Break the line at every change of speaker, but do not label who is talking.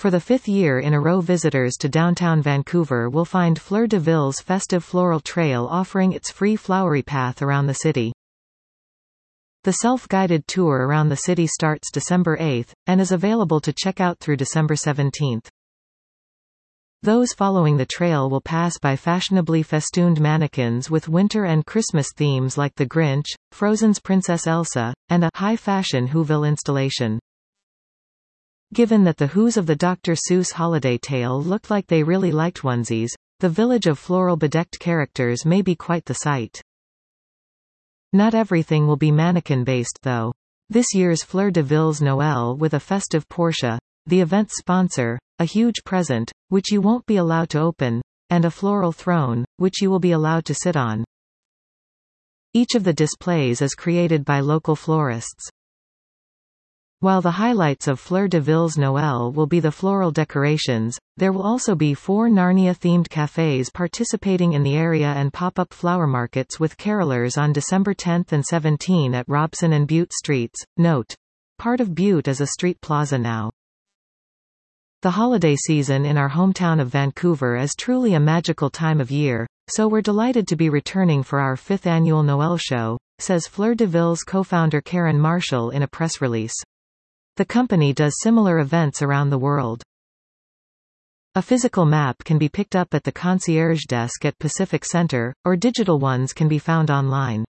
For the fifth year in a row, visitors to downtown Vancouver will find Fleur de Vil's festive floral trail offering its free flowery path around the city. The self-guided tour around the city starts December 8, and is available to check out through December 17. Those following the trail will pass by fashionably festooned mannequins with winter and Christmas themes like the Grinch, Frozen's Princess Elsa, and a high-fashion Whoville installation. Given that the Whos of the Dr. Seuss holiday tale looked like they really liked onesies, the village of floral-bedecked characters may be quite the sight. Not everything will be mannequin-based though. This year's Fleur de Vil's Noël with a festive Porsche, the event's sponsor, a huge present, which you won't be allowed to open, and a floral throne, which you will be allowed to sit on. Each of the displays is created by local florists. While the highlights of Fleur de Vil's Noël will be the floral decorations, there will also be 4 Narnia-themed cafes participating in the area and pop-up flower markets with carolers on December 10 and 17 at Robson and Butte Streets. Note: part of Butte is a street plaza now. The holiday season in our hometown of Vancouver is truly a magical time of year, so we're delighted to be returning for our 5th annual Noël show, says Fleur de Vil's co-founder Karen Marshall in a press release. The company does similar events around the world. A physical map can be picked up at the concierge desk at Pacific Center, or digital ones can be found online.